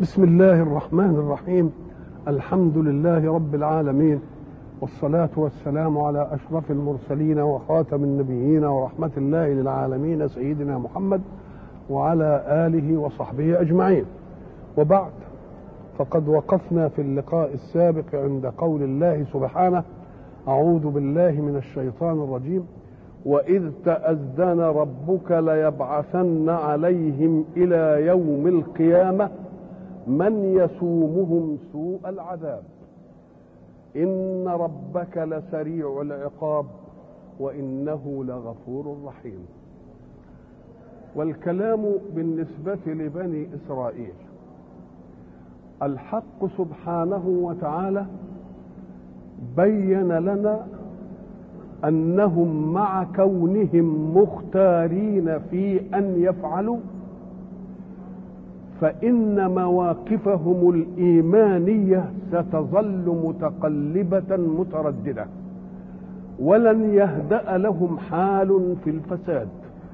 بسم الله الرحمن الرحيم. الحمد لله رب العالمين، والصلاة والسلام على أشرف المرسلين وخاتم النبيين ورحمة الله للعالمين سيدنا محمد وعلى آله وصحبه أجمعين. وبعد، فقد وقفنا في اللقاء السابق عند قول الله سبحانه: أعوذ بالله من الشيطان الرجيم: وإذ تأذن ربك ليبعثن عليهم إلى يوم القيامة من يسومهم سوء العذاب إن ربك لسريع العقاب وإنه لغفور رحيم. والكلام بالنسبة لبني إسرائيل، الحق سبحانه وتعالى بين لنا أنهم مع كونهم مختارين في أن يفعلوا، فإن مواقفهم الإيمانية ستظل متقلبة مترددة، ولن يهدأ لهم حال في الفساد،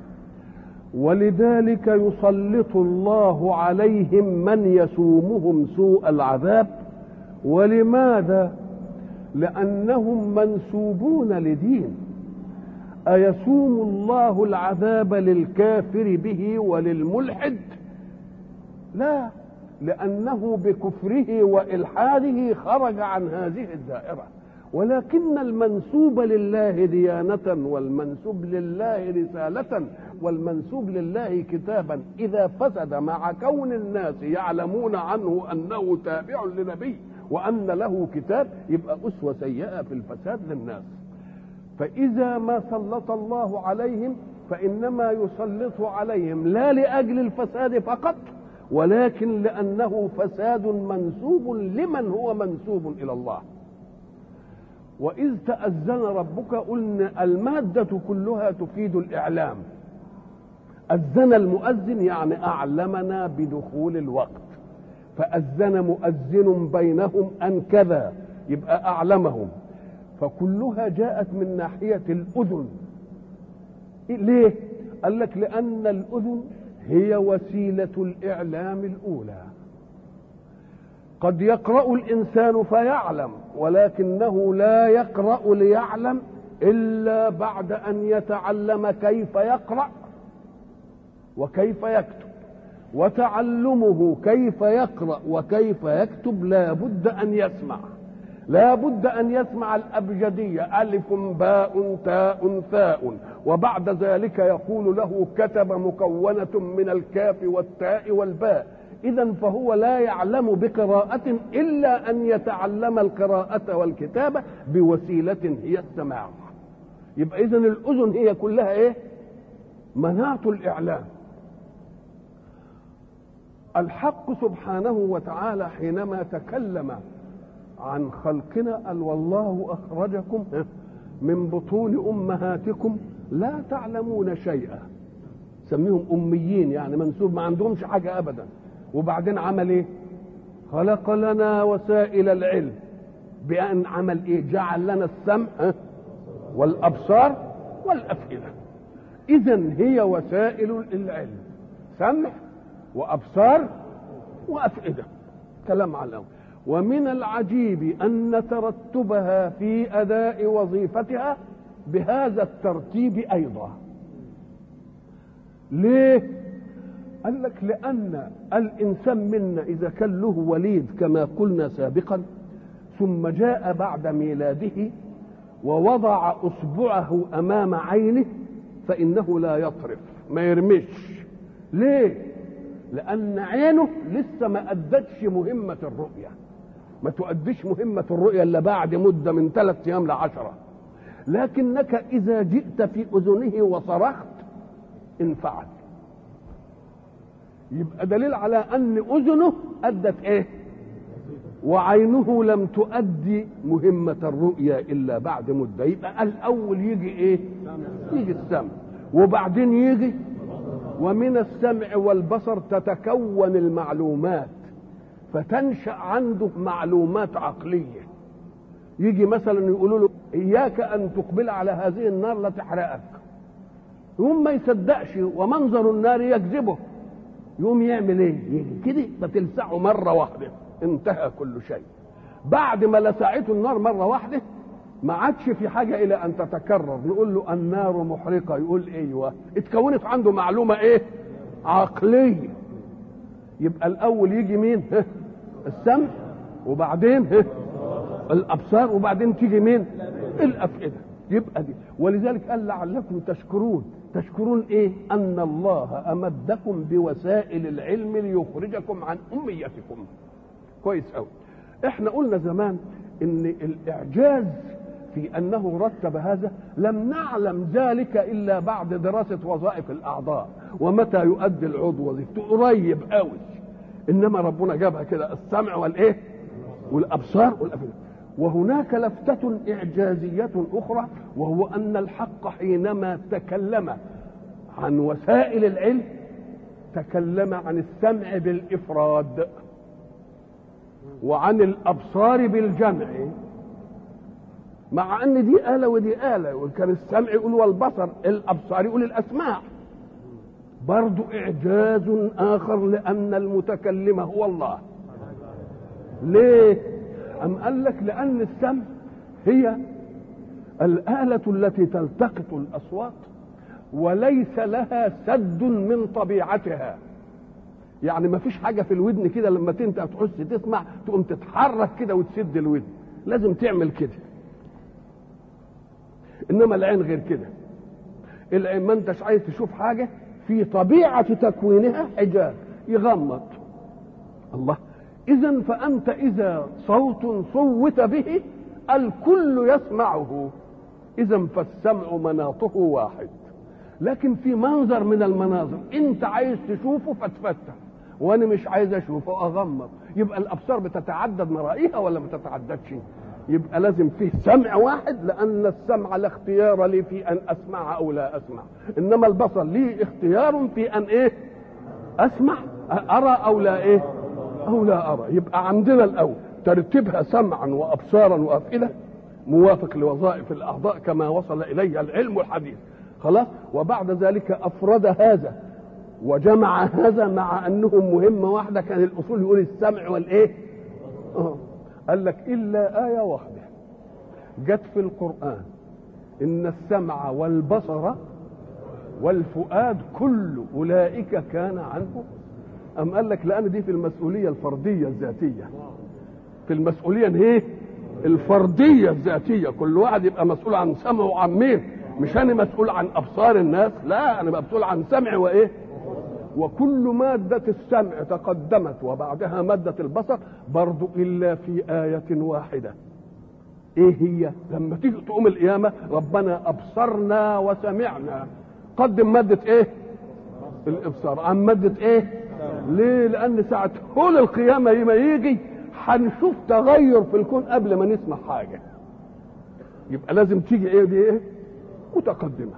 ولذلك يسلط الله عليهم من يسومهم سوء العذاب. ولماذا؟ لأنهم منسوبون لدين. أيسوم الله العذاب للكافر به وللملحد؟ لا، لأنه بكفره وإلحاده خرج عن هذه الدائرة. ولكن المنسوب لله ديانة، والمنسوب لله رسالة، والمنسوب لله كتابا، إذا فسد مع كون الناس يعلمون عنه أنه تابع لنبي وأن له كتاب، يبقى أسوة سيئة في الفساد للناس. فإذا ما سلط الله عليهم فإنما يسلط عليهم لا لأجل الفساد فقط، ولكن لأنه فساد منسوب لمن هو منسوب إلى الله. وإذ تأذن ربك، قلنا المادة كلها تفيد الإعلام. أذن المؤذن يعني أعلمنا بدخول الوقت، فأذن مؤذن بينهم أن كذا، يبقى أعلمهم. فكلها جاءت من ناحية الأذن. ليه؟ قال لك لأن الأذن هي وسيلة الإعلام الأولى. قد يقرأ الإنسان فيعلم، ولكنه لا يقرأ ليعلم إلا بعد أن يتعلم كيف يقرأ وكيف يكتب. وتعلمه كيف يقرأ وكيف يكتب لا بد أن يسمع، لا بد أن يسمع الأبجدية: ألف باء تاء ثاء، وبعد ذلك يقول له كتب مكونة من الكاف والتاء والباء. إذن فهو لا يعلم بقراءة إلا أن يتعلم القراءة والكتابة بوسيلة هي السماع. يبقى إذن الأذن هي كلها إيه؟ مناط الإعلام. الحق سبحانه وتعالى حينما تكلم عن خلقنا قال: والله أخرجكم من بطون أمهاتكم لا تعلمون شيئا. سميهم أميين، يعني منسوب ما عندهمش حاجة أبدا. وبعدين عمل إيه؟ خلق لنا وسائل العلم بأن عمل إيه؟ جعل لنا السمع والأبصار والأفئدة. إذن هي وسائل العلم: سمع وأبصار وأفئدة. كلام على الأول. ومن العجيب أن ترتبها في أداء وظيفتها بهذا الترتيب أيضا. ليه؟ قال لك لأن الإنسان منا إذا كان له وليد كما قلنا سابقا، ثم جاء بعد ميلاده ووضع أصبعه أمام عينه، فإنه لا يطرف، ما يرمش. ليه؟ لأن عينه لسه ما أدتش مهمة الرؤية. ما تؤديش مهمة الرؤية إلا بعد مدة من 3 أيام ل10. لكنك إذا جئت في أذنه وصرخت انفعل، يبقى دليل على أن أذنه أدت إيه؟ وعينه لم تؤدي مهمة الرؤية إلا بعد مدة. يبقى الأول يجي إيه؟ يجي السمع، وبعدين يجي. ومن السمع والبصر تتكون المعلومات، فتنشأ عنده معلومات عقلية. يجي مثلا يقولوا له: إياك أن تقبل على هذه النار لا تحرقك. يوم ما يصدقش، ومنظر النار يكذبه. يقوم يعمل ايه؟ يجي كده بتلسعه مره واحده، انتهى كل شيء. بعد ما لسعته النار مره واحده ما عادش في حاجه الى ان تتكرر. نقول له النار محرقه، يقول ايوه. اتكونت عنده معلومه ايه؟ عقليه. يبقى الاول يجي مين؟ السمع، وبعدين الابصار، وبعدين تيجي مين؟ الافئده. يبقى دي، ولذلك قال لعلكم تشكرون. تشكرون ايه؟ ان الله امدكم بوسائل العلم ليخرجكم عن اميتكم. كويس قوي. احنا قلنا زمان ان الاعجاز في انه رتب هذا لم نعلم ذلك الا بعد دراسه وظائف الاعضاء ومتى يؤدي العضو وظيفته، قريب قوي. انما ربنا جابها كده، السمع والايه؟ والابصار والافئده. وهناك لفتة إعجازية أخرى، وهو أن الحق حينما تكلم عن وسائل العلم تكلم عن السمع بالإفراد وعن الأبصار بالجمع، مع أن دي آلة ودي آلة، وكان السمع يقول والبصر، الأبصار يقول الأسماع. برضو إعجاز آخر لأن المتكلم هو الله. ليه؟ أم قال لك لأن السمع هي الآلة التي تلتقط الأصوات وليس لها سد من طبيعتها. يعني ما فيش حاجة في الودن كده لما انت تحس تسمع تقوم تتحرك كده وتسد الودن، لازم تعمل كده. إنما العين غير كده. العين ما انتش عايز تشوف حاجة في طبيعة تكوينها حجاب يغمض. الله. إذن فأنت إذا صوت صوت به الكل يسمعه، إذن فالسمع مناطه واحد. لكن في منظر من المناظر أنت عايز تشوفه فتفتح، وأنا مش عايز أشوفه أغمض، يبقى الأبصار بتتعدد مرائيها ولا ما تتعددش؟ يبقى لازم فيه سمع واحد، لأن السمع لا اختيار لي في أن أسمع أو لا أسمع، إنما البصر لي اختيار في أن إيه؟ أسمع، أرى أو لا إيه؟ أو لا أرى. يبقى عندنا الأول ترتيبها سمعا وأبصارا وأفئدة موافق لوظائف الأعضاء كما وصل إليها العلم الحديث. خلاص. وبعد ذلك أفرد هذا وجمع هذا مع أنهم مهمة واحدة. كان الأصول يقول السمع والإيه؟ قال لك إلا آية واحدة جت في القرآن، إن السمع والبصر والفؤاد كل أولئك كان عنه. أم قال لك لأن دي في المسؤولية الفردية الذاتية، في المسؤولية ايه؟ الفردية الذاتية. كل واحد يبقى مسؤول عن سمعه وعن مين. مش أنا مسؤول عن أبصار الناس، لا، أنا مسؤول عن سمع وإيه؟ وكل مادة السمع تقدمت وبعدها مادة البصر برضو إلا في آية واحدة. إيه هي؟ لما تيجي تقوم القيامة ربنا أبصرنا وسمعنا، قدم مادة إيه؟ الإبصار عن مادة إيه؟ ليه؟ لأن ساعة كل القيامة ما يجي هنشوف تغير في الكون قبل ما نسمع حاجة. يبقى لازم تيجي إيه دي إيه؟ متقدمة.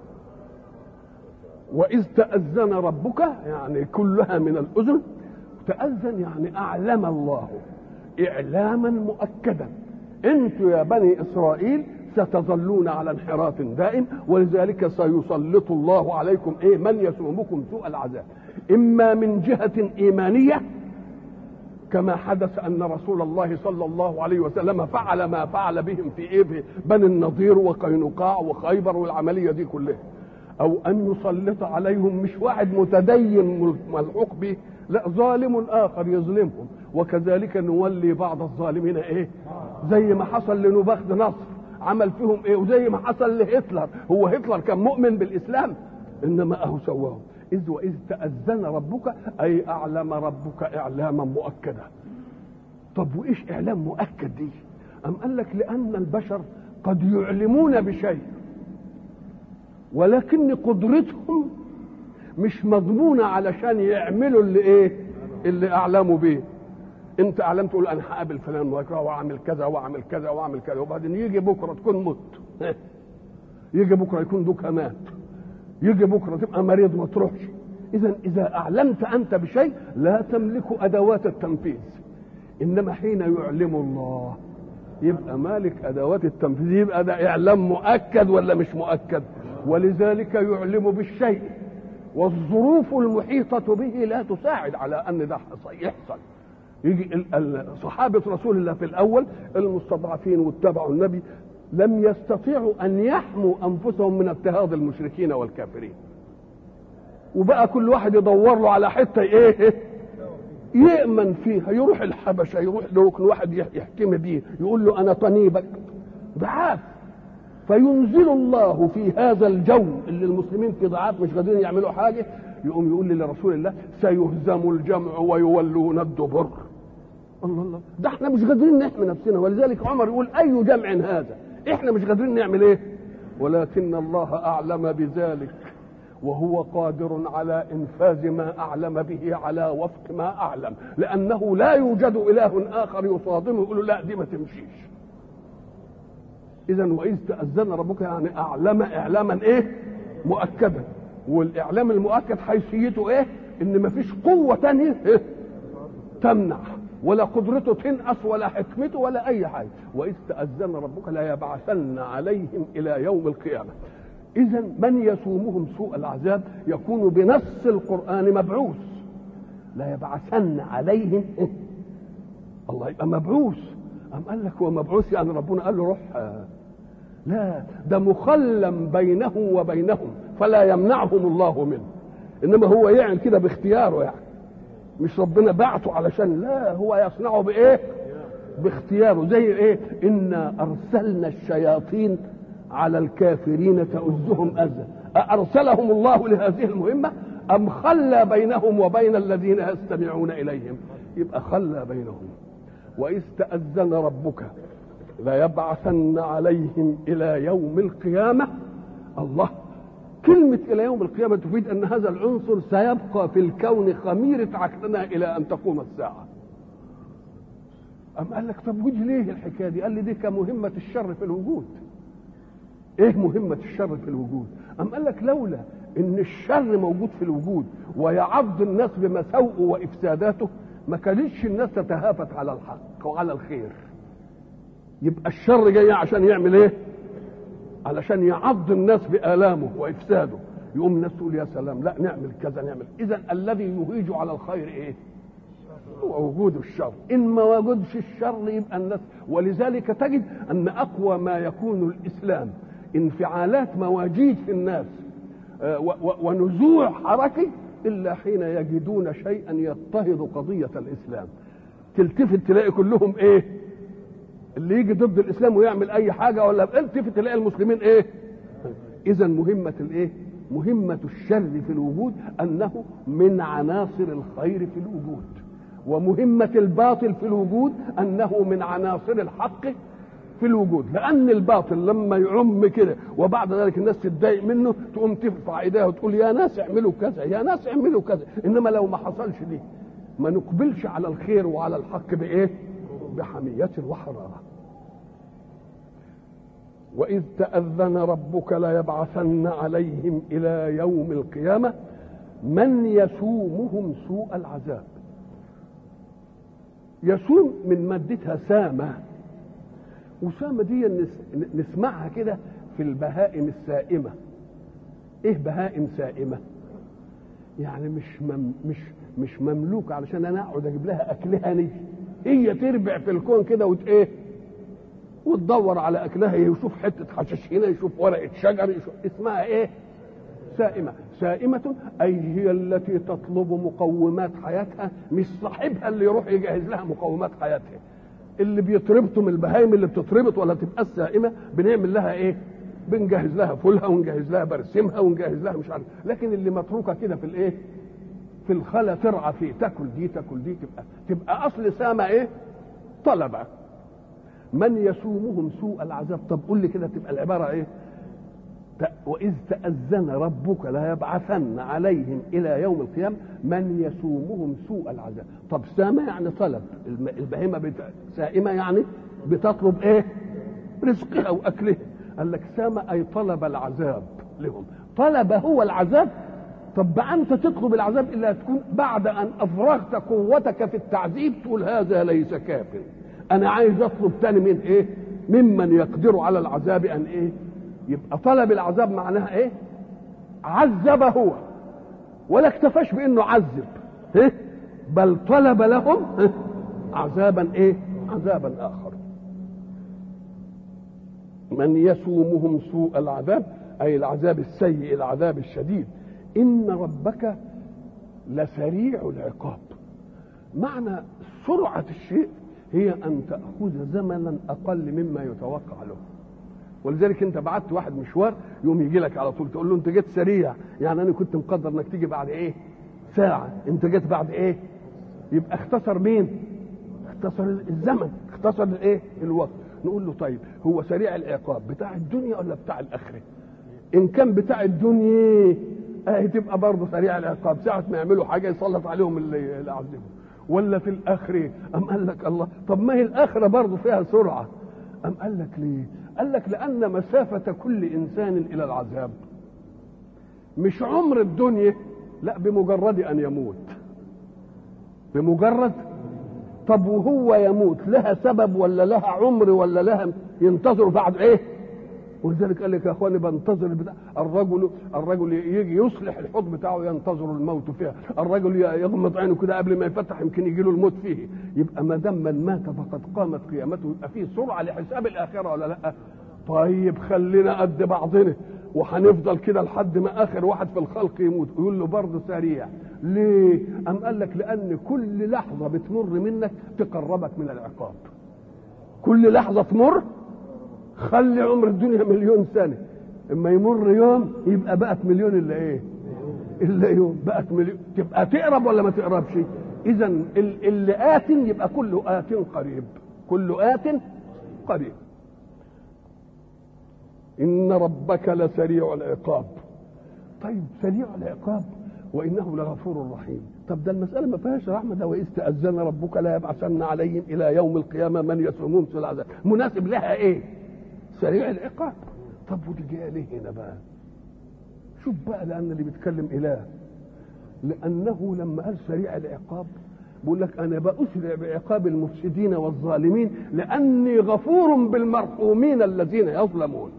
وإذ تأذن ربك، يعني كلها من الأذن. تأذن يعني أعلم الله إعلاما مؤكدا. أنتوا يا بني إسرائيل ستظلون على انحراف دائم، ولذلك سيسلط الله عليكم إيه؟ من يسومكم سوء العذاب، إما من جهة إيمانية كما حدث أن رسول الله صلى الله عليه وسلم فعل ما فعل بهم في إيه؟ بني النضير وقينقاع وخيبر والعملية دي كلها. أو أن يسلط عليهم مش واحد متدين ملحوق به، لا، ظالم آخر يظلمهم. وكذلك نولي بعض الظالمين إيه؟ زي ما حصل لنبخت نصر عمل فيهم إيه؟ وزي ما حصل لهتلر. هو هتلر كان مؤمن بالإسلام، إنما أهو سواهم. إذ تأذن ربك أي أعلم ربك إعلاما مؤكدا. طب وإيش إعلام مؤكد دي؟ أم قال لك لأن البشر قد يعلمون بشيء ولكن قدرتهم مش مضمونة علشان يعملوا اللي إيه؟ اللي أعلموا به. أنت أعلمت تقول أنا هقابل فلان وأكره وأعمل كذا وأعمل كذا وأعمل كذا، وبعدين يجي بكرة تكون مت، يجي بكرة يكون دوك مات، يجي بكرة تبقى مريض ما تروحش. إذا أعلمت أنت بشيء لا تملك أدوات التنفيذ، إنما حين يعلم الله يبقى مالك أدوات التنفيذ. يبقى ده إعلام مؤكد ولا مش مؤكد؟ ولذلك يعلم بالشيء والظروف المحيطة به لا تساعد على أن ده يحصل. يجي صحابة رسول الله في الأول المستضعفين واتبعوا النبي لم يستطيعوا أن يحموا أنفسهم من اضطهاد المشركين والكافرين، وبقى كل واحد يدور له على حتة إيه يأمن فيها، يروح الحبشة، يروح لركن واحد يحكم بيه يقول له أنا طنيبك، ضعاف. فينزل الله في هذا الجو اللي المسلمين في ضعاف مش قادرين يعملوا حاجة، يقوم يقول لرسول الله سيهزم الجمع ويولون الدبر. الله الله، ده احنا مش قادرين نحمي نفسنا. ولذلك عمر يقول أي جمع هذا، احنا مش قادرين نعمل ايه، ولكن الله أعلم بذلك وهو قادر على إنفاذ ما أعلم به على وفق ما أعلم، لأنه لا يوجد إله آخر يصادمه يقول له لا دي ما تمشيش. إذا وإذ تأذن ربك يعني أعلم إعلاما إيه مؤكدا، والإعلام المؤكد حيثيته إيه إن ما فيش قوة تانية إيه؟ تمنع، ولا قدرته تنقص ولا حكمته ولا أي حاجة. وإذ تأذن ربك لا يبعثن عليهم إلى يوم القيامة. إذا من يسومهم سوء العذاب يكون بنص القرآن مبعوث، لا يبعثن عليهم إيه؟ الله يبقى مبعوث. أم قال لك هو مبعوث يعني ربنا قال له روح؟ لا، ده مخلم بينه وبينهم فلا يمنعهم الله منه، إنما هو يعمل كده باختياره، يعني مش ربنا بعته علشان، لا هو يصنعه بإيه باختياره. زي إيه إنا أرسلنا الشياطين على الكافرين تؤزهم أذى، أرسلهم الله لهذه المهمة أم خلى بينهم وبين الذين يستمعون إليهم؟ يبقى خلى بينهم. وإذ تأذن ربك ليبعثن عليهم إلى يوم القيامة. الله، كلمة إلى يوم القيامة تفيد أن هذا العنصر سيبقى في الكون خميرة عقلنا إلى أن تقوم الساعة. أم قال لك طب وجه ليه الحكاية دي؟ قال لي دي كمهمة الشر في الوجود. إيه مهمة الشر في الوجود؟ أم قال لك لولا إن الشر موجود في الوجود ويعض الناس بمساوئه وإفساداته ما كانتش الناس تتهافت على الحق وعلى الخير. يبقى الشر جاي عشان يعمل ايه؟ علشان يعض الناس بآلامه وإفساده. يقوم الناس تقول يا سلام لا نعمل كذا نعمل. إذا الذي يهيج على الخير ايه؟ هو وجود الشر. إن ما وجدش الشر يبقى الناس. ولذلك تجد أن أقوى ما يكون الإسلام انفعالات مواجيد في الناس ونزوع حركي إلا حين يجدون شيئا يضطهد قضية الإسلام. تلتفت تلاقي كلهم إيه؟ اللي يجي ضد الإسلام ويعمل أي حاجة ولا التفت تلاقي المسلمين إيه؟ إذا مهمة الإيه؟ مهمة الشر في الوجود أنه من عناصر الخير في الوجود، ومهمة الباطل في الوجود أنه من عناصر الحق في الوجود. لأن الباطل لما يعم كده وبعد ذلك الناس تتضايق منه تقوم ترفع ايديها وتقول يا ناس اعملوا كذا يا ناس اعملوا كذا. إنما لو ما حصلش دي ما نقبلش على الخير وعلى الحق بإيه؟ بحمية وحرارة. وإذ تأذن ربك ليبعثن عليهم إلى يوم القيامة من يسومهم سوء العذاب. يسوم من مادتها سامة، وسامة دي نسمعها كده في البهائم السائمة. ايه بهائم سائمة؟ يعني مش مملوك علشان انا اقعد اجيب لها اكلها نجي، هي تربع في الكون كده وتدور على اكلها، يشوف حته حشيش هنا، يشوف ورقه شجر، يشوف. اسمها ايه؟ سائمه. سائمه اي هي التي تطلب مقومات حياتها، مش صاحبها اللي يروح يجهز لها مقومات حياتها. اللي بيتربطوا من البهايم اللي بتتربط ولا تبقى السائمه بنعمل لها ايه؟ بنجهز لها فولها ونجهز لها برسمها ونجهز لها مش عارف. لكن اللي متروكه كده في الايه؟ في الخلا ترعى فيه، تاكل دي تاكل دي، تبقى اصل سامه ايه؟ طلبه. من يسومهم سوء العذاب. طب قول لي كده تبقى العباره ايه؟ وإذ تأذن ربك ليبعثن عليهم إلى يوم القيامة من يسومهم سوء العذاب. طب سامة يعني طلب، البهيمة سائمة يعني بتطلب ايه؟ رزقها وأكلها. قال لك سامة أي طلب العذاب لهم. طلب هو العذاب. طب أنت تطلب العذاب إلا تكون بعد أن أفرغت قوتك في التعذيب تقول هذا ليس كافٍ، أنا عايز أطلب تاني من إيه؟ ممن يقدر على العذاب أن إيه؟ يبقى طلب العذاب معناها إيه؟ عذب هو ولا اكتفاش بانه عذب، بل طلب لهم عذابا ايه؟ عذابا اخر. من يسومهم سوء العذاب اي العذاب السيء، العذاب الشديد. ان ربك لسريع العقاب. معنى سرعة الشيء هي ان تأخذ زمنا اقل مما يتوقع له. ولذلك انت بعت واحد مشوار يقوم يجي لك على طول، تقول له انت جيت سريع، يعني انا كنت مقدر انك تيجي بعد ايه؟ ساعة، انت جيت بعد ايه؟ يبقى اختصر مين؟ اختصر الزمن، اختصر الايه؟ الوقت. نقول له طيب هو سريع العقاب بتاع الدنيا ولا بتاع الاخره؟ ان كان بتاع الدنيا تبقى برضه سريع العقاب، ساعة ما يعملوا حاجة يسلط عليهم اللي يعذبهم. ولا في الاخره؟ ام قال لك الله طب ما هي الاخره برضه فيها سرعة. ام قال لك ليه؟ قال لك لان مسافة كل انسان الى العذاب مش عمر الدنيا، لا بمجرد ان يموت، بمجرد. طب وهو يموت لها سبب ولا لها عمر ولا لها ينتظر بعد ايه؟ ولذلك قال لك يا اخواني بنتظر البتاع. الرجل يجي يصلح الحوض بتاعه ينتظر الموت فيها، الرجل يغمض عينه كده قبل ما يفتح يمكن يجي له الموت فيه. يبقى ما دام من مات فقد قامت قيامته، يبقى فيه سرعه لحساب الاخره ولا لا؟ طيب خلينا قد بعضنا وهنفضل كده لحد ما اخر واحد في الخلق يموت، يقول له برضه سريع. ليه؟ ام قال لك لان كل لحظه بتمر منك تقربك من العقاب. كل لحظه تمر، خلي عمر الدنيا 1,000,000 سنه، اما يمر يوم يبقى بقت 1,000,000 الا ايه؟ الا يوم بقت 1,000,000. تبقى تقرب ولا ما تقربش؟ اذا اللي آت يبقى كله آت قريب، كله آت قريب. إن ربك لسريع العقاب. طيب سريع العقاب وإنه لغفور رحيم. طب ده المسألة ما فيهاش رحمة، ده وإذ تأذن ربك لا يبعثن عليهم إلى يوم القيامة من يسومهم سوء العذاب. مناسب لها إيه؟ سريع العقاب. طب ودي جايه ليه هنا بقى؟ شوف بقى، لأن اللي بيتكلم إله، لأنه لما قال سريع العقاب بيقول لك أنا بأسرع بعقاب المفسدين والظالمين لأني غفور بالمرحومين الذين يظلمون.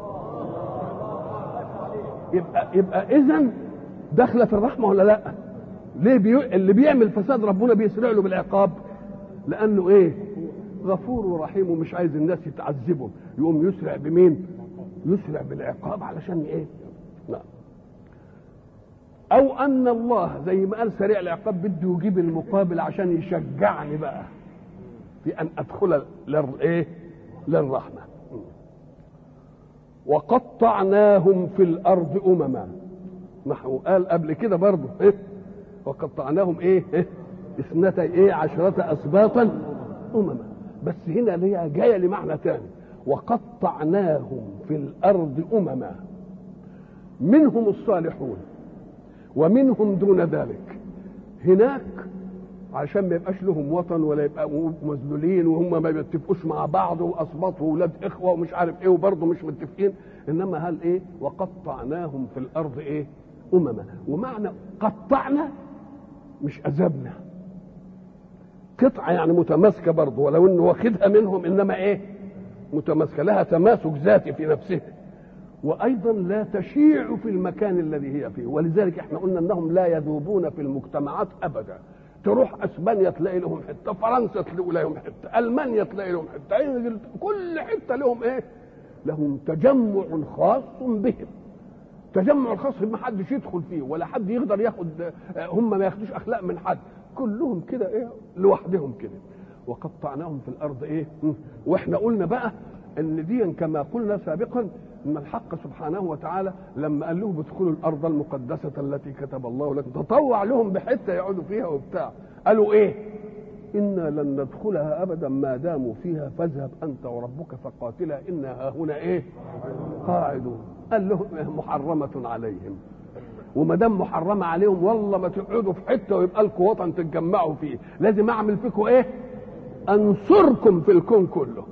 يبقى إذن داخله في الرحمه ولا لا؟ ليه اللي بيعمل فساد ربنا بيسرع له بالعقاب؟ لانه ايه؟ غفور ورحيم ومش عايز الناس يتعذبوا، يقوم يسرع بمين؟ يسرع بالعقاب علشان ايه؟ لا. او ان الله زي ما قال سريع العقاب بده يجيب المقابل عشان يشجعني بقى في ان ادخل للايه؟ للرحمه. وقطعناهم في الارض امما. نحو قال قبل كده برضه ايه؟ وقطعناهم ايه؟ 12 اسباطا امما. بس هنا هي جايه لمعنى ثاني. وقطعناهم في الارض امما، منهم الصالحون ومنهم دون ذلك. هناك عشان ما يبقاش لهم وطن ولا يبقوا مذلولين وهم ما بيتفقوش مع بعض واسباط واولاد اخوه ومش عارف ايه وبرضه مش متفقين، انما هل ايه؟ وقطعناهم في الارض ايه؟ امما. ومعنى قطعنا مش اذبنا، قطعه يعني متماسكه برضه، ولو انه واخدها منهم انما ايه؟ متماسكه، لها تماسك ذاتي في نفسها، وايضا لا تشيع في المكان الذي هي فيه. ولذلك احنا قلنا انهم لا يذوبون في المجتمعات ابدا. تروح اسبانيا تلاقي لهم حته، فرنسا تلاقي لهم حته، المانيا تلاقي لهم حته، كل حته لهم ايه؟ لهم تجمع خاص بهم، تجمع خاص ما حدش يدخل فيه ولا حد يقدر ياخد، هم ما ياخدوش اخلاق من حد، كلهم كده ايه؟ لوحدهم كده. وقطعناهم في الارض ايه؟ واحنا قلنا بقى ان دي كما قلنا سابقا ان الحق سبحانه وتعالى لما قال لهم ادخلوا الارض المقدسه التي كتب الله لكم، تطوع لهم بحته يقعدوا فيها وبتاع. قالوا ايه؟ انا لن ندخلها ابدا ما داموا فيها فاذهب انت وربك فقاتلا انا هنا ايه؟ قاعدون. قال لهم محرمه عليهم، وما دام محرمه عليهم والله ما تقعدوا في حته ويبقى لكم وطن تتجمعوا فيه، لازم اعمل فيكم ايه؟ انصركم في الكون كله.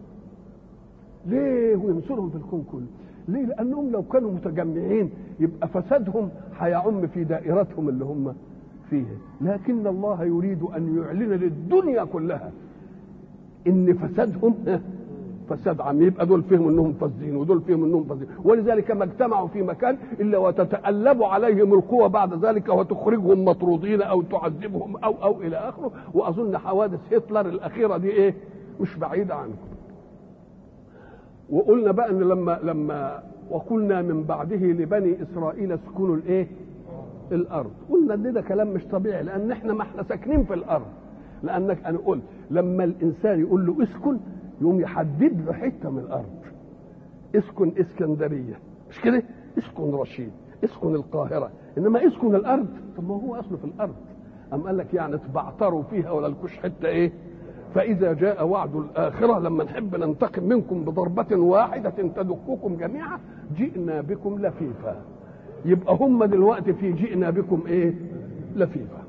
ليه وينصرهم في الكون كله؟ ليه؟ لانهم لو كانوا متجمعين يبقى فسادهم هيعم في دائرتهم اللي هم فيها، لكن الله يريد ان يعلن للدنيا كلها ان فسادهم فساد عام، يبقى دول فيهم انهم فاسدين ودول فيهم انهم فاسدين، ولذلك ما اجتمعوا في مكان الا وتتألب عليهم القوى بعد ذلك وتخرجهم مطرودين او تعذبهم او الى اخره. واظن حوادث هتلر الاخيره دي ايه مش بعيده عنكم. وقلنا بقى ان لما وقلنا من بعده لبني اسرائيل اسكنوا الايه الارض، قلنا ان ده كلام مش طبيعي لان احنا ما احنا ساكنين في الارض. لانك انا قلت لما الانسان يقول له اسكن يقوم يحدد له حته من الارض. اسكن اسكندريه مش كده، اسكن رشيد، اسكن القاهره، انما اسكن الارض طب ما هو اصله في الارض. ام قال لك يعني تبعتروا فيها ولا لكوش حته ايه. فاذا جاء وعد الاخره لما نحب ننتقم منكم بضربه واحده تدككم جميعا جئنا بكم لفيفا. يبقى هم دلوقتي في جئنا بكم ايه لفيفا.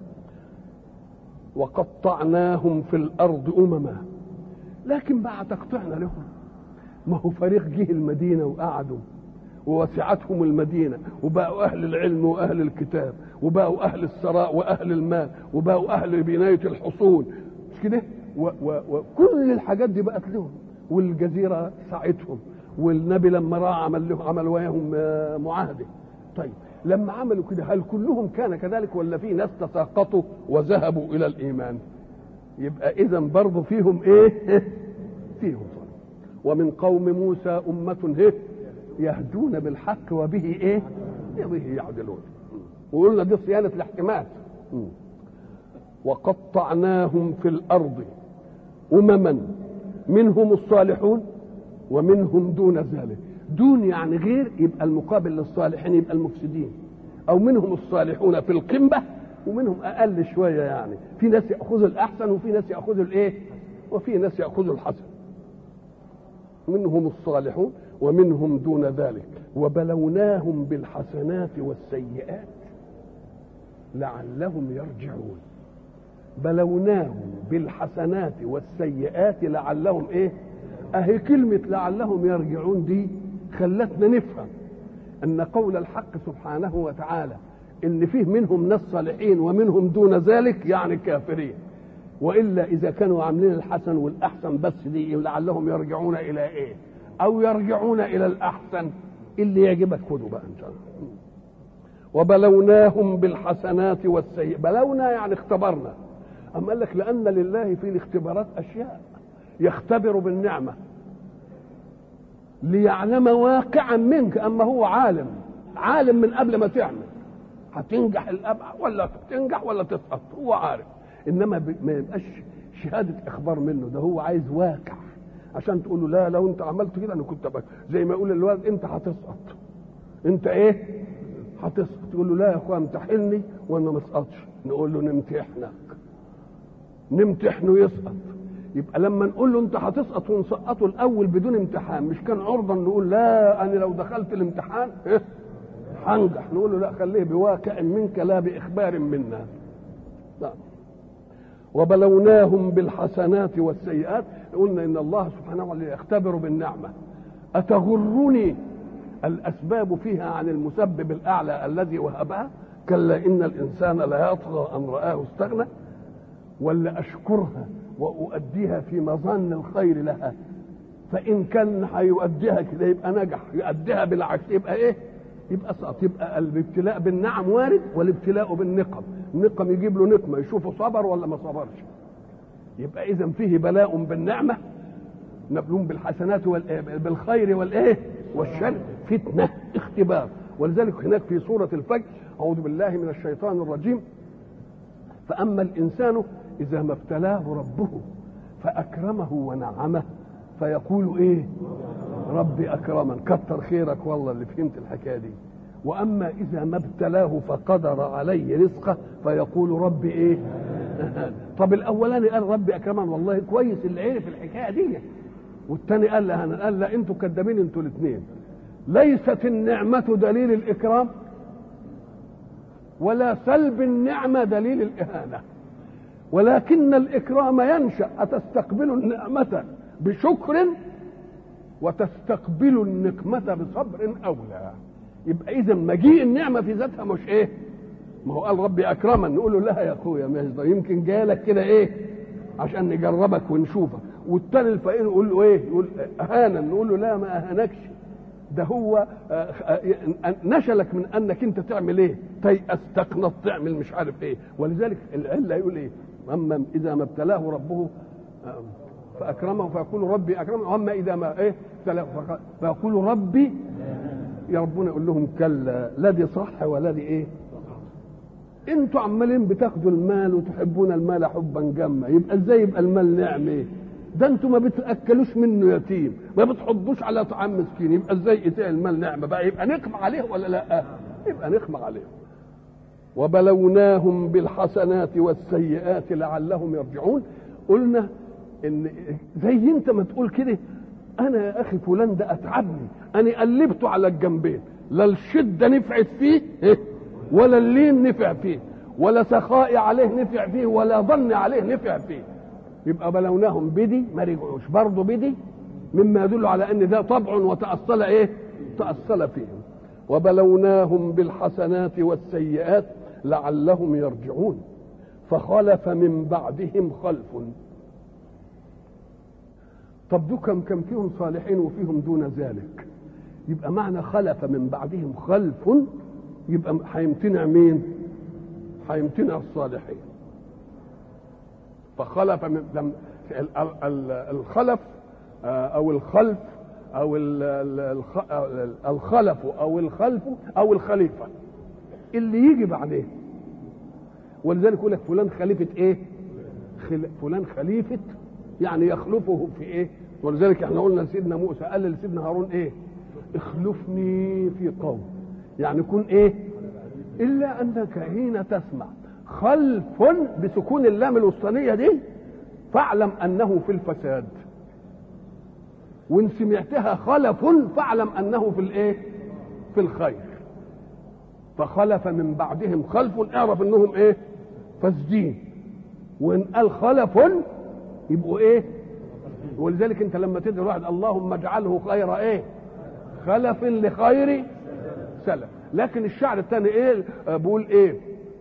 وقطعناهم في الارض امما، لكن بعد تقطيعنا لهم ما هو فريق جه المدينه وقعدوا ووسعتهم المدينه وبقوا اهل العلم واهل الكتاب وبقوا اهل الثراء واهل المال وبقوا اهل بنايه الحصون مش كده، وكل الحاجات دي بقت لهم، والجزيره ساعتهم، والنبي لما راى عمل وياهم معاهده. طيب لما عملوا كده هل كلهم كان كذلك ولا في ناس تساقطوا وذهبوا الى الايمان؟ يبقى اذا برضه فيهم ايه فيهم صلاة. ومن قوم موسى امه يهدون بالحق وبه ايه به يعدلون. وقلنا دي صيانه الاحتمال. وقطعناهم في الارض امما منهم الصالحون ومنهم دون ذلك. دون يعني غير، يبقى المقابل للصالحين يبقى المفسدين، او منهم الصالحون في القمه ومنهم اقل شويه، يعني في ناس ياخذوا الاحسن وفي ناس ياخذوا الايه وفي ناس ياخذوا الحسن. منهم الصالحون ومنهم دون ذلك وبلوناهم بالحسنات والسيئات لعلهم يرجعون. بلوناهم بالحسنات والسيئات لعلهم ايه. اهي كلمه لعلهم يرجعون دي خلتنا نفهم ان قول الحق سبحانه وتعالى ان فيه منهم ناس صالحين ومنهم دون ذلك يعني كافرين، والا اذا كانوا عاملين الحسن والاحسن بس دي لعلهم يرجعون الى ايه او يرجعون الى الاحسن اللي يعجبك خده بقى ان شاء الله. وبلوناهم بالحسنات والسيئات. بلونا يعني اختبرنا. اما قال لك لان لله في الاختبارات اشياء يختبر بالنعمه ليعلم واقعا منك. اما هو عالم من قبل ما تعمل هتنجح الابع ولا تنجح ولا تسقط، هو عارف. انما ما يبقاش شهاده اخبار منه، ده هو عايز واقع عشان تقول له لا لو انت عملت كده انا كنت بك. زي ما يقول الولد انت هتسقط، انت ايه هتسقط، تقول له لا يا اخويا امتحني وانا ما اسقطش، نقول له نمتحنه يسقط. يبقى لما نقول له انت هتسقط ونسقطه الاول بدون امتحان، مش كان عرضا نقول لا انا لو دخلت الامتحان هنجح، نقول له لا خليه بواقع منك لا باخبار منا. لا. وبلوناهم بالحسنات والسيئات. قلنا ان الله سبحانه وتعالى يختبر بالنعمه. اتغرني الاسباب فيها عن المسبب الاعلى الذي وهبها؟ كلا ان الانسان لا يطغى ان رآه استغنى. ولا اشكرها واؤديها في مظن الخير لها، فان كان هيؤديها كده يبقى نجح، يؤديها بالعكس يبقى ايه يبقى سقط. يبقى الابتلاء بالنعم وارد والابتلاء بالنقم. النقم يجيب له نقمه يشوفه صبر ولا ما صبرش. يبقى اذا فيه بلاء بالنعمه نبلون بالحسنات بالخير والايه والشر فتنه اختبار. ولذلك هناك في سوره الفجر اعوذ بالله من الشيطان الرجيم فاما الانسان اذا ما ابتلاه ربه فاكرمه ونعمه فيقول ايه ربي اكرمن، كتر خيرك والله اللي فهمت الحكايه دي. واما اذا ما ابتلاه فقدر عليه رزقه فيقول ربي ايه طب الاولاني قال ربي اكرمن والله كويس اللي عرف الحكايه دي، والثاني قال لا انتوا كذابين انتوا الاثنين. ليست النعمه دليل الاكرام ولا سلب النعمه دليل الاهانه، ولكن الاكرام ينشا أتستقبل النعمه بشكر وتستقبل النقمه بصبر اولى. يبقى اذا مجيء النعمه في ذاتها مش ايه، ما هو قال ربي اكرمن، نقول له لا يا اخويا يمكن جالك كده ايه عشان نجربك ونشوفك، والتاني الفقير يقول له ايه؟ يقول اهانا، نقول له لا ما اهانكش، ده هو نشلك من انك انت تعمل ايه؟ تيأس تقنط تعمل مش عارف ايه. ولذلك العله يقول ايه؟ اما اذا ما ابتلاه ربه فاكرمه فيقول ربي اكرمه، واما اذا ما ايه ابتلاه فيقول ربي، يا ربنا يقول لهم كلا، لا دي صح ولا دي ايه. انتوا عمالين بتاخدوا المال وتحبون المال حبا جما، يبقى ازاي يبقى المال نعمه؟ ده انتوا ما بتاكلوش منه يتيم، ما بتحضوش على طعام مسكين، يبقى ازاي اتاء المال نعمه بقى؟ يبقى نقمع عليه ولا لا؟ يبقى نقمع عليه. وبلوناهم بالحسنات والسيئات لعلهم يرجعون. قلنا ان زي انت ما تقول كده، انا يا اخي فلان ده اتعبني، انا قلبته على الجنبين، لا الشده نفعت فيه ولا اللين نفع فيه، ولا سخائي عليه نفع فيه، ولا ظن عليه نفع فيه. يبقى بلوناهم بدي ما رجعوش برضه بدي، مما يدل على ان ده طبع وتأصل ايه؟ تأصل فيهم. وبلوناهم بالحسنات والسيئات لعلهم يرجعون. فخلف من بعدهم خلف. طب دول كم فيهم صالحين وفيهم دون ذلك؟ يبقى معنى خلف من بعدهم خلف، يبقى هيمتنع مين؟ هيمتنع الصالحين. فخلف من الخلف او الخلف او الخلف او الخلف او الخليفه اللي يجي بعدين. ولذلك يقول لك فلان خليفه ايه؟ فلان خليفه يعني يخلفه في ايه؟ ولذلك احنا قلنا سيدنا موسى قال لسيدنا هارون ايه؟ اخلفني في قوم، يعني كن ايه؟ الا انك حين تسمع خلف بسكون اللام الوسطانيه دي فاعلم انه في الفساد، وان سمعتها خلف فاعلم انه في الايه؟ في الخير. فخلف من بعدهم خلف، اعرف انهم ايه؟ فاسدين. وان قال خلف يبقوا ايه؟ ولذلك انت لما تدعي واحد اللهم اجعله خير ايه؟ خلف لخير سلف. لكن الشعر الثاني ايه بيقول ايه؟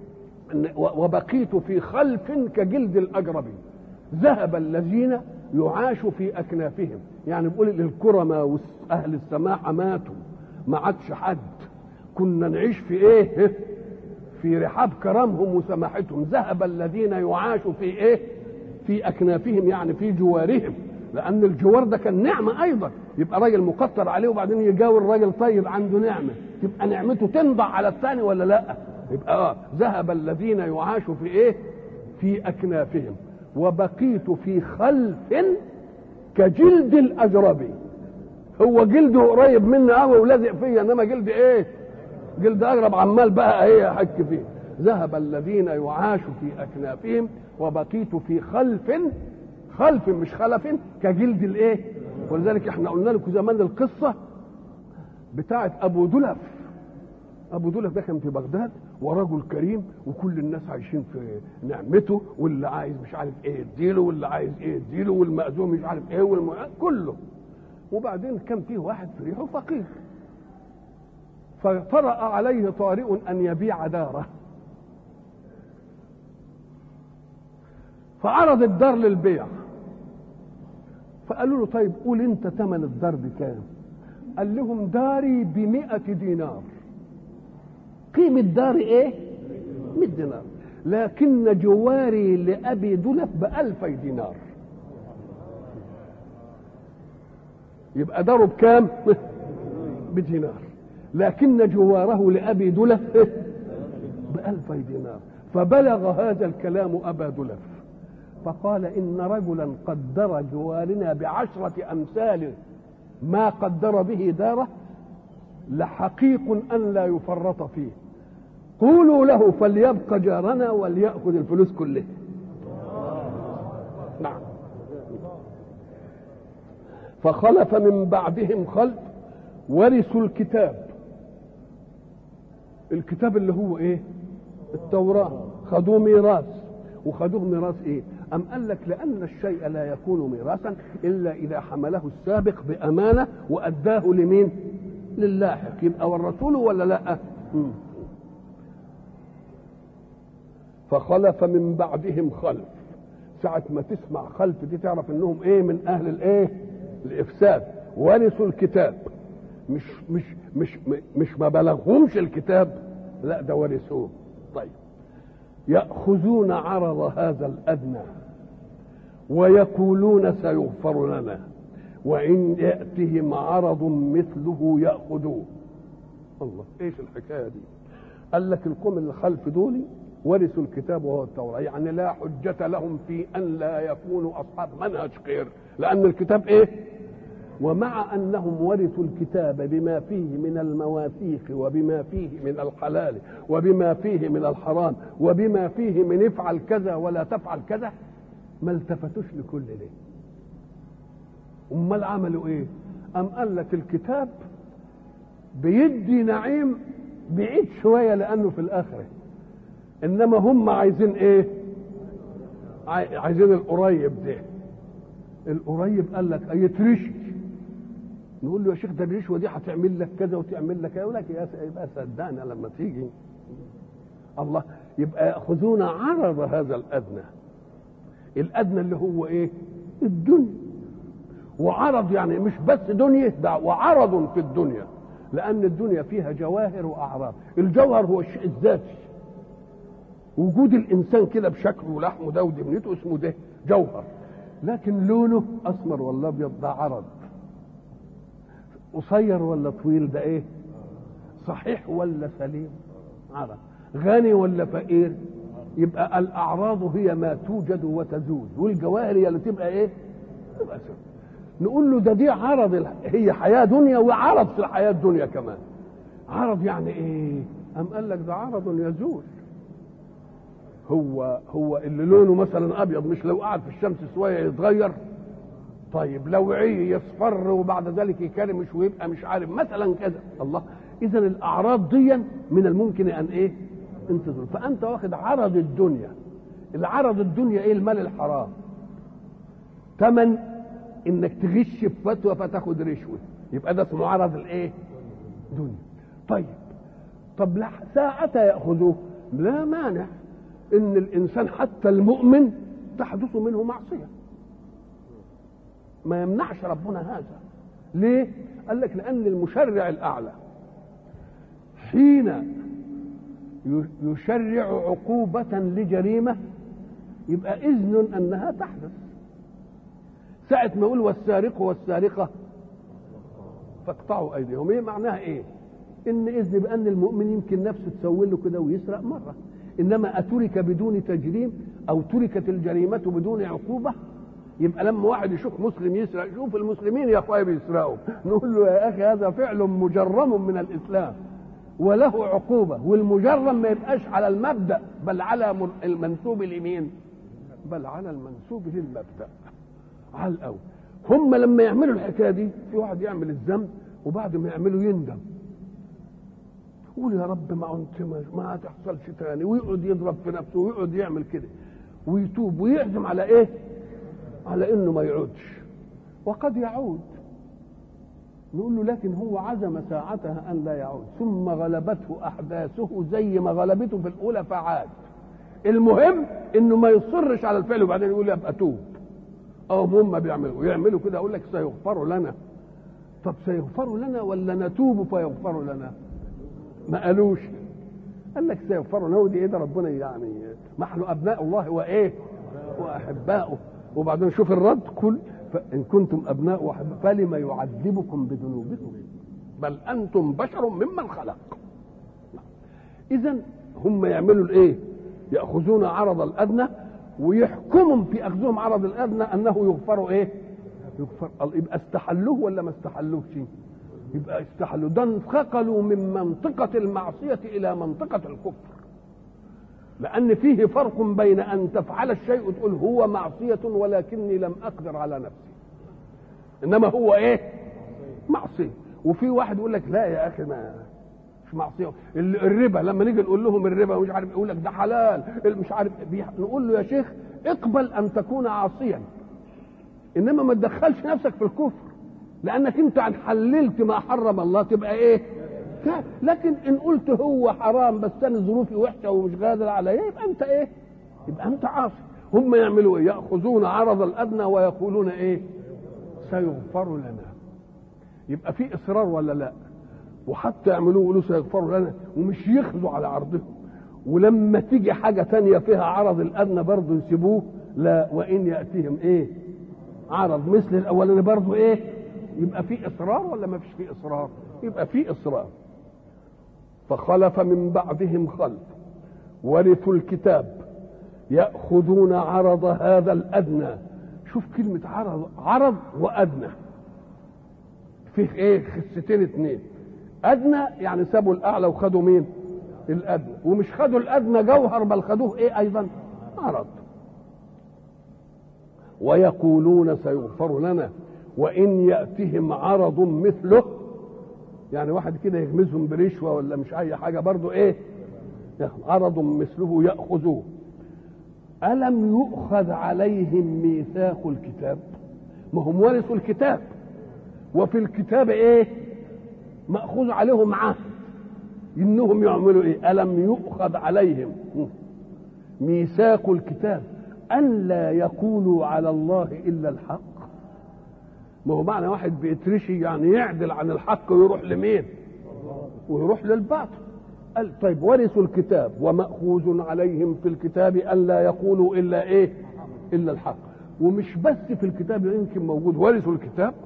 وبقيت في خلف كجلد الاجرب ذهب الذين يعاش في اكنافهم. يعني بيقول للكرماء واهل السماحه ماتوا، ما عادش حد، كنا نعيش في ايه؟ في رحاب كرمهم وسماحتهم. ذهب الذين يعاش في ايه؟ في اكنافهم، يعني في جوارهم، لان الجوار ده كان نعمه ايضا. يبقى راجل مقطر عليه وبعدين يجاور راجل طيب عنده نعمه، تبقى نعمته تنضع على الثاني ولا لا؟ يبقى ذهب الذين يعاش في ايه؟ في اكنافهم. وبقيت في خلف كجلد الاجربي. هو جلده قريب مني قوي ولازق فيا، انما جلد ايه؟ جلد اجرب عمال بقى ايه احك فيه. ذهب الذين يعاش في اكنافهم وبقيت في خلف مش خلف كجلد الايه. ولذلك احنا قلنا لكم زمان القصه بتاعه ابو دلف. ابو دلف ده كان في بغداد ورجل كريم وكل الناس عايشين في نعمته، واللي عايز مش عارف ايه يديله، واللي عايز ايه يديله، والمأذون مش عارف ايه كله. وبعدين كان فيه واحد في ريحه فقير، فطرأ عليه طارئ ان يبيع داره، فعرض الدار للبيع. فقالوا له طيب قول انت ثمن الدار بكام؟ قال لهم داري ب100 دينار. قيمة داري ايه؟ 100 دينار. لكن جواري لأبي دلف ب2000 دينار. يبقى داره بكام؟ بدينار. لكن جواره لأبي دلف ب2000 دينار. فبلغ هذا الكلام أبا دلف فقال إن رجلا قدر جوارنا ب10 أمثال ما قدر به داره لحقيق أن لا يفرط فيه، قولوا له فليبقى جارنا وليأخذ الفلوس كلها. نعم. فخلف من بعدهم خلف ورثوا الكتاب اللي هو ايه؟ التوراة. خذوه ميراث. وخذوه ميراث ايه؟ أم قال لك لأن الشيء لا يكون ميراثا إلا إذا حمله السابق بأمانة وأداه لمين؟ للاحق. يبقى ورثوله ولا لا؟ فخلف من بعدهم خلف ساعة ما تسمع خلف دي تعرف انهم ايه؟ من اهل الايه؟ الافساد. ورثوا الكتاب، مش ما بلغهمش الكتاب، لا ده ورثوه. طيب يأخذون عرض هذا الأدنى ويقولون سيغفر لنا وإن يأتهم عرض مثله يأخذوه. الله، ايش الحكاية دي؟ قال لك القوم اللي خلف دول ورثوا الكتاب وهو التوراة، يعني لا حجة لهم في أن لا يكونوا أصحاب منهج خير، لأن الكتاب إيه؟ ومع أنهم ورثوا الكتاب بما فيه من المواثيق وبما فيه من الحلال وبما فيه من الحرام وبما فيه من افعل كذا ولا تفعل كذا، ما التفتوش لكل ده. أمال عملوا إيه؟ أم قال لك الكتاب بيدي نعيم بعيد شوية لأنه في الآخرة، إنما هم عايزين إيه؟ عايزين القريب ده. القريب قال لك يترشي، نقول له يا شيخ ده الرشوة دي هتعمل لك كذا وتعمل لك كذا، يقول لك يبقى صدقنا لما تيجي. الله، يبقى يأخذون عرض هذا الأدنى. الأدنى اللي هو إيه؟ الدنيا. وعرض يعني مش بس دنيا، ده وعرض في الدنيا، لأن الدنيا فيها جواهر وأعراض. الجوهر هو الشيء الذاتي، وجود الإنسان كده بشكله ولحمه ده ودمنته اسمه ده جوهر، لكن لونه أسمر ولا أبيض ده عرض. قصير ولا طويل ده إيه؟ صحيح ولا سليم؟ عرض. غني ولا فقير؟ يبقى الأعراض هي ما توجد وتزول، والجواهر هي اللي تبقى إيه؟ تبقى سليم. نقول له ده دي عرض، هي حياة دنيا وعرض في الحياة الدنيا كمان. عرض يعني ايه؟ أم قال لك ده عرض يزول. هو اللي لونه مثلا أبيض مش لو قعد في الشمس شوية يتغير؟ طيب لو عي يصفر وبعد ذلك يكرمش ويبقى مش عارف مثلا كذا. الله، إذا الأعراض دي من الممكن أن إيه؟ انتظر. فأنت واخد عرض الدنيا. العرض الدنيا إيه؟ المال الحرام، ثمن انك تغش في فتوى فتاخد رشوه، يبقى ده اسمه عرض الايه؟ دنيا. طب ساعة يأخذوه لا مانع ان الانسان حتى المؤمن تحدث منه معصية، ما يمنعش ربنا هذا. ليه؟ قال لك لان المشرع الاعلى حين يشرع عقوبة لجريمة يبقى اذن انها تحدث. ساعة ما يقول والسارق والسارقة فاقطعوا أيديهم، ايه معناها ايه؟ ان اذن بأن المؤمن يمكن نفسه تسوي له كده ويسرق مرة، انما اترك بدون تجريم او تركت الجريمة بدون عقوبة. يبقى لما واحد يشوف مسلم يسرق، شوف المسلمين يا اخويا بيسرقوا، نقول له يا اخي هذا فعل مجرم من الاسلام وله عقوبة، والمجرم ما يبقاش على المبدأ بل على المنسوب لمين؟ بل على المنسوب للمبدأ. على الأول هم لما يعملوا الحكايه دي، في واحد يعمل الذنب وبعد ما يعمله يندم، يقول يا رب ما هتحصلش تاني، ويقعد يضرب في نفسه ويقعد يعمل كده ويتوب ويعزم على ايه؟ على انه ما يعودش، وقد يعود. نقول له لكن هو عزم ساعتها ان لا يعود، ثم غلبته احداثه زي ما غلبته في الاولى فعاد. المهم انه ما يصرش على الفعل وبعدين يقول ابقى توب. هم يعملوا كده، اقول لك سيغفر لنا. طب سيغفر لنا ولا نتوب فيغفر لنا؟ ما قالوش، قال لك سيغفر لنا. ودي ايه ده؟ ربنا يعني نحن ابناء الله وايه؟ واحباؤه. وبعدين شوف الرد، كل فان كنتم ابناء واحباء فلما يعذبكم بذنوبكم بل انتم بشر ممن خلق. اذا هم يعملوا الايه؟ ياخذون عرض الادنى ويحكمهم في اخذهم عرض الادنى انه يغفر ايه؟ يغفر. يبقى استحلوه ولا ما استحلوش؟ يبقى استحلوا. ده انتقلوا من منطقة المعصية الى منطقة الكفر، لان فيه فرق بين ان تفعل الشيء وتقول هو معصية ولكني لم اقدر على نفسي، انما هو ايه؟ معصية. وفي واحد يقول لك لا يا اخي ما مش معصيه. الربا لما نيجي نقول لهم الربا مش عارف، يقول لك ده حلال مش عارف، نقول له يا شيخ اقبل ان تكون عاصيا، انما ما تدخلش نفسك في الكفر، لانك انت عن حللت ما حرم الله تبقى ايه؟ لكن ان قلت هو حرام بس انا ظروفي وحشه ومش قادر عليه، يبقى انت ايه؟ يبقى انت عاصي. هم يعملوا ايه؟ ياخذون عرض الادنى ويقولون ايه؟ سيغفر لنا. يبقى في اصرار ولا لا؟ وحتى يعملوه يقولوا سيغفر لنا ومش ياخذوا على عرضهم، ولما تيجي حاجه تانية فيها عرض الادنى برضه يسيبوه. لا، وان ياتيهم ايه؟ عرض مثل الاولاني برضه ايه؟ يبقى في اصرار ولا ما فيش في اصرار؟ يبقى في اصرار. فخلف من بعدهم خلف ورثوا الكتاب ياخذون عرض هذا الادنى. شوف كلمه عرض وادنى فيه ايه؟ خستين اتنين. ادنى يعني سابوا الاعلى وخدوا مين؟ الادنى. ومش خدوا الادنى جوهر، بل خدوه ايه ايضا؟ عرض. ويقولون سيغفر لنا وان ياتهم عرض مثله، يعني واحد كده يغمزهم برشوه ولا مش اي حاجه برضو ايه؟ عرض مثله ياخذوه. الم يؤخذ عليهم ميثاق الكتاب؟ ما هم ورثوا الكتاب، وفي الكتاب ايه؟ مأخوذ عليهم عهد انهم يعملوا ايه؟ الم يؤخذ عليهم ميثاق الكتاب الا يقولوا على الله الا الحق. ما هو معنى واحد بيترشي يعني يعدل عن الحق ويروح لمين؟ ويروح للباطل. قال طيب ورثوا الكتاب ومأخوذ عليهم في الكتاب الا يقولوا الا ايه؟ الا الحق. ومش بس في الكتاب، يمكن موجود ورثوا الكتاب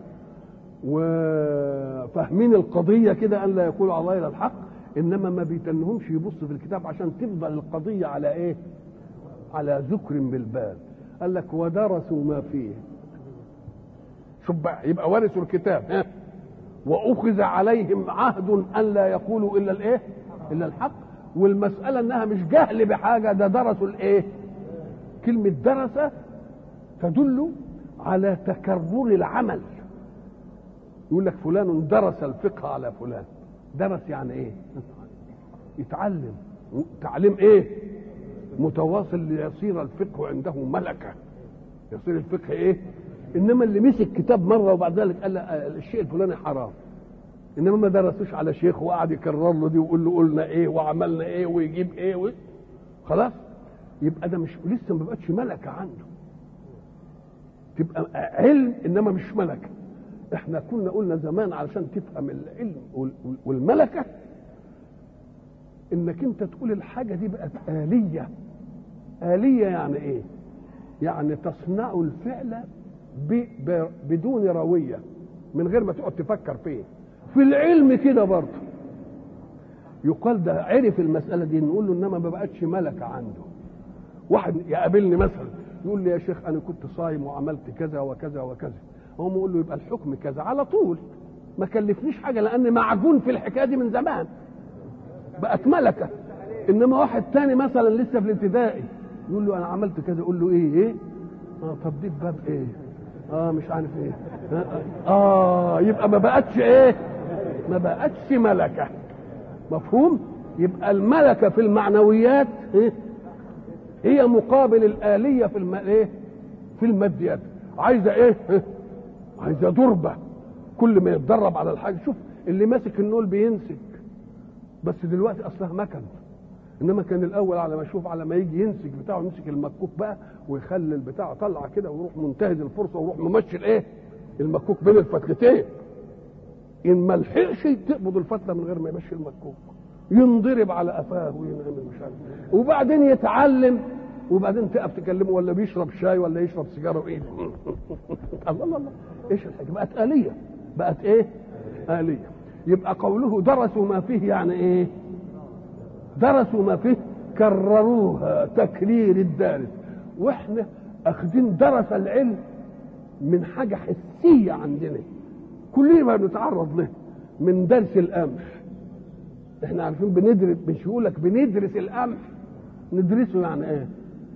وفاهمين القضيه كده ان لا يقولوا على الله الا الحق، انما ما بيتنهمش يبصوا في الكتاب عشان تفضل القضيه على ايه؟ على ذكر بالبال. قال لك ودرسوا ما فيه. شوف بقى، يبقى ورثوا الكتاب واخذ عليهم عهد ان لا يقولوا الا الايه؟ الا الحق. والمساله انها مش جهل بحاجه، ده درسوا الايه؟ كلمه درس تدل على تكرر العمل. يقول لك فلان درس الفقه على فلان. درس يعني ايه؟ يتعلم. تعليم ايه؟ متواصل ليصير الفقه عنده ملكه، يصير الفقه ايه؟ انما اللي مسك كتاب مره وبعد ذلك قال الشيء الفلاني حرام، انما ما درسوش على شيخ وقعد يكرر له دي ويقول له قلنا ايه وعملنا ايه ويجيب ايه خلاص. يبقى ده مش لسه ما بقتش ملكه عنده، تبقى علم انما مش ملكه. احنا كنا قلنا زمان علشان تفهم العلم والملكه انك انت تقول الحاجه دي بقت آلية. آلية يعني ايه؟ يعني تصنع الفعل بدون روية، من غير ما تقعد تفكر فيه. في العلم كده برضه يقال ده عرف المسألة دي، نقول له انما ما بقتش ملكة عنده. واحد يقابلني مثلا يقول لي يا شيخ انا كنت صايم وعملت كذا وكذا وكذا، هو يقول له يبقى الحكم كذا على طول، ما كلفنيش حاجة لأن معجون في الحكاية دي من زمان، بقت ملكة. انما واحد تاني مثلا لسه في الابتدائي يقول له انا عملت كذا، يقول له ايه؟ طب دي باب ايه؟ مش عارف ايه. يبقى ما بقتش ايه؟ ما بقتش ملكة. مفهوم؟ يبقى الملكة في المعنويات هي مقابل الآلية في في الماديات. عايزة ايه؟ عايزة ضربة. كل ما يتدرب على الحاجة. شوف اللي ماسك النول بينسك، بس دلوقتي اصلها مكن. انما كان الاول على ما اشوف على ما يجي يمسك بتاعه، يمسك المكوك بقى ويخلي البتاع طلع كده ويروح منتهز الفرصه ويروح ممشي الايه؟ المكوك بين الفتلتين. ان ما لحقش تقبض الفتله من غير ما يمشي المكوك، ينضرب على قفاه وينعمل مش عارف، وبعدين يتعلم، وبعدين تقف تكلمه ولا بيشرب شاي ولا يشرب سيجاره بايده. الله الله الله، ايش الحاجه؟ بقت آلية. بقت ايه؟ آلية. يبقى قوله درسوا ما فيه يعني ايه؟ درسوا ما فيه كرروها تكرير الدارس. واحنا اخذين درس العلم من حاجه حسيه عندنا كلنا ما بنتعرض له، من درس القمح. احنا عارفين بندرس، مش يقول لك بندرس القمح، ندرسه يعني ايه؟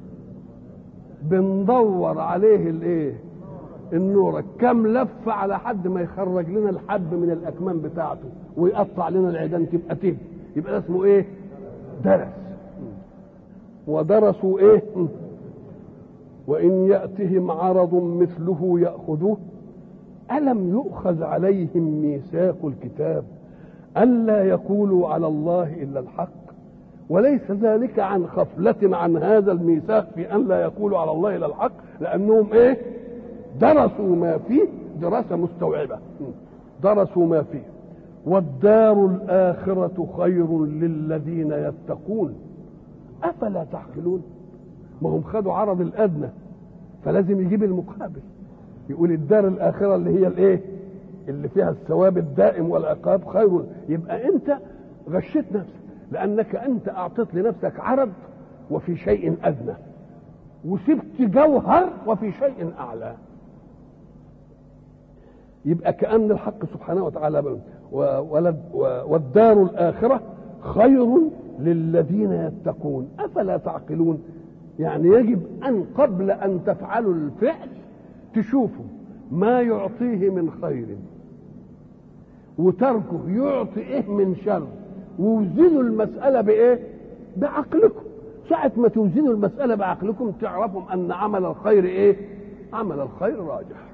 بندور عليه الايه؟ النورة كم لفة على حد ما يخرج لنا الحب من الأكمام بتاعته ويقطع لنا العيدان تبقى تب، يبقى اسمه ايه؟ درس. ودرسوا ايه؟ وإن يأتهم عرض مثله يأخذوه. ألم يؤخذ عليهم ميثاق الكتاب ألا يقولوا على الله إلا الحق وليس ذلك عن غفلة عن هذا الميثاق في أن لا يقولوا على الله إلا الحق، لأنهم درسوا ما فيه دراسة مستوعبة، درسوا ما فيه. والدار الآخرة خير للذين يتقون أفلا تعقلون. ما هم خدوا عرض الأدنى فلازم يجيب المقابل، يقول الدار الآخرة اللي هي اللي فيها الثواب الدائم والعقاب خير. يبقى أنت غشيت نفسك، لأنك أنت أعطيت لنفسك عرض وفي شيء أدنى، وسبت جوهر وفي شيء أعلى. يبقى كأن الحق سبحانه وتعالى والدار الآخرة خير للذين يتقون أفلا تعقلون. يعني يجب أن قبل أن تفعلوا الفعل تشوفوا ما يعطيه من خير وتركه يعطي من شر، ووزنوا المسألة بعقلكم. ساعة ما توزنوا المسألة بعقلكم تعرفوا أن عمل الخير عمل الخير راجح.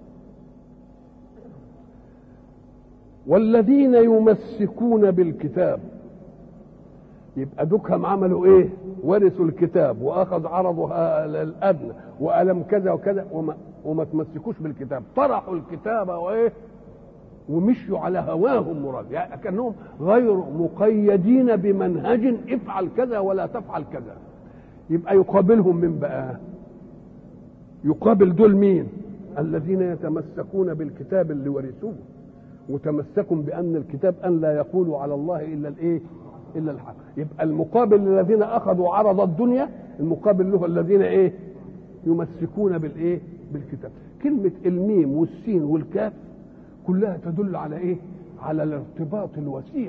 والذين يمسكون بالكتاب، يبقى دوكهم عملوا ورثوا الكتاب واخذ عرضها الادنى والم كذا وكذا وما تمسكوش بالكتاب، طرحوا الكتاب ومشوا على هواهم مراد، يعني كانهم غير مقيدين بمنهج افعل كذا ولا تفعل كذا. يبقى يقابلهم من بقى؟ يقابل دول مين؟ الذين يتمسكون بالكتاب اللي ورثوه وتمسكوا بأن الكتاب أن لا يقولوا على الله إلا الحق. يبقى المقابل للذين أخذوا عرض الدنيا، المقابل له الذين يمسكون بالكتاب. كلمة الميم والسين والكاف كلها تدل على على الارتباط الوثيق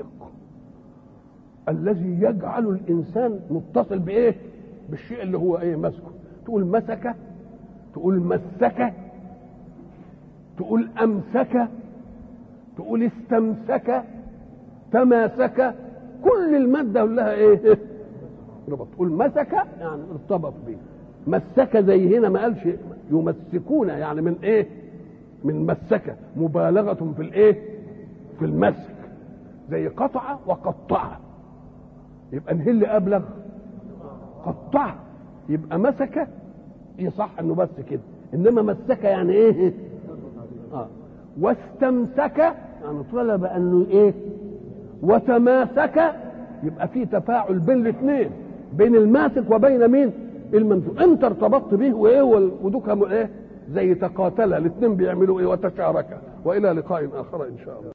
الذي يجعل الإنسان متصل بالشيء اللي هو مسكه. تقول مسك، تقول مسك، تقول أمسك، تقول استمسك، تماسك، كل المادة لها ربط. تقول مسك يعني ارتبط به، مسك زي هنا ما قالش يمسكون، يعني من من مسك مبالغة في المسك، زي قطع وقطع. يبقى نهي اللي أبلغ قطع. يبقى مسك يصح انه بس كده، انما مسك يعني واستمسك يعني طلب انه وتماسك. يبقى في تفاعل بين الاثنين، بين الماسك وبين مين؟ الممسوك. انت ارتبطت به ودوكهم زي تقاتل الاثنين بيعملوا وتشاركا. والى لقاء اخر ان شاء الله.